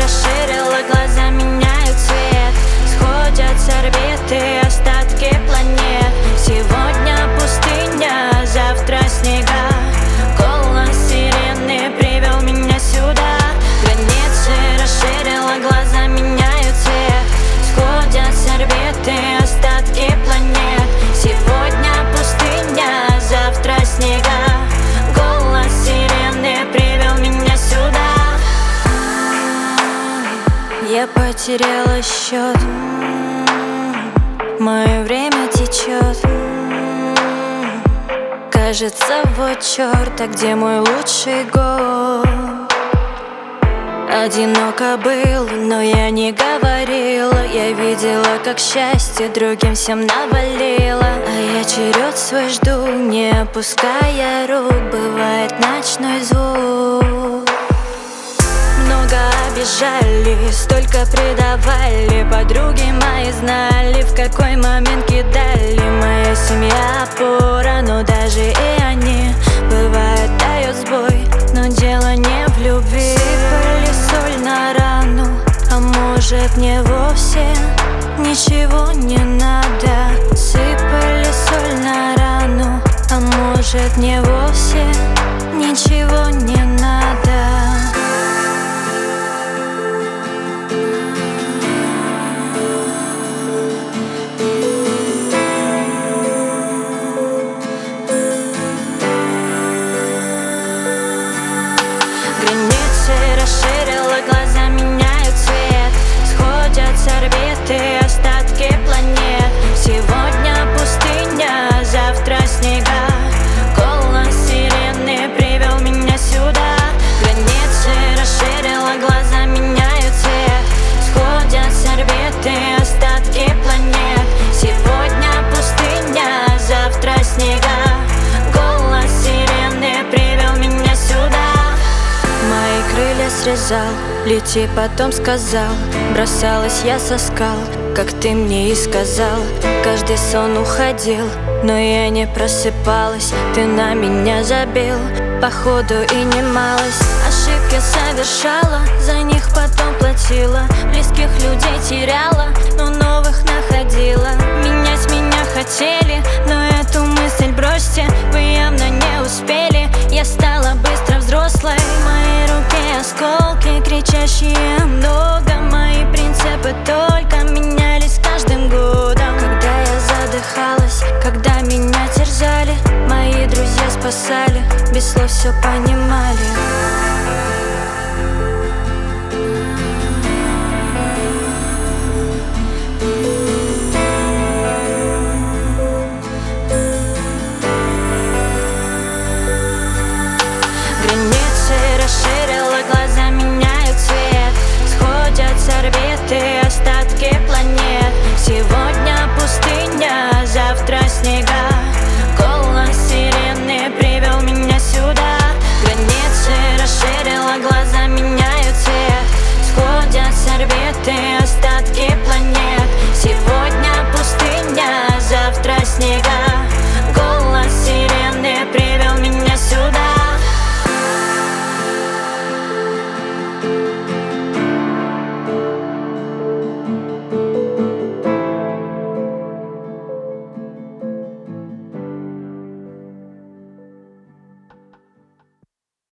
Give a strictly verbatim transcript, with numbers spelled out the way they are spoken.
расширила глаза, меняют цвет. Сходят с орбиты остатки планет. Сегодня пустыня, завтра снега. Голос сирены привел меня сюда. Границы расширила глаза, меняют цвет. Сходят с орбиты остатки планет. Сегодня пустыня, завтра снега. Голос сирены привел меня сюда. Я потеряла счет, мое время течет. Кажется, вот черт, а где мой лучший год? Одиноко было, но я не говорила. Я видела, как счастье другим всем навалило. А я черед свой жду, не опуская рук. Бывает ночной звук. Много обижали, столько предавали. Подруги мои знали, в какой момент кидали. Моя семья опора, но даже и они бывает дают сбой. Но дело не в любви. Сыпали соль на рану, а может мне вовсе ничего не надо. Сыпали соль на рану, а может мне вовсе ничего не надо. Границы расширила глаза, меняют цвет. Сходят с орбиты остатки планет. Сегодня пустыня, завтра снега. Голос сирены привел меня сюда. Границы расширила глаза, меняют цвет. Сходят с орбиты остатки планет. Сегодня пустыня, завтра снега. Голос сирены привел меня сюда. Мои крылья срезал, лети, потом сказал. Бросалась я со скал, как ты мне и сказал. Каждый сон уходил, но я не просыпалась. Ты на меня забил, походу и немалость. Ошибки совершала, за них потом платила. Близких людей теряла, но новых находила. Менять меня хотели, но эту мысль бросьте. Вы явно не успели, я стала быстро взрослой. В моей руке осколки, кричащие много. Мои принципы только менялись с каждым годом. Когда я задыхалась, когда меня терзали, мои друзья спасали, без слов все понимали.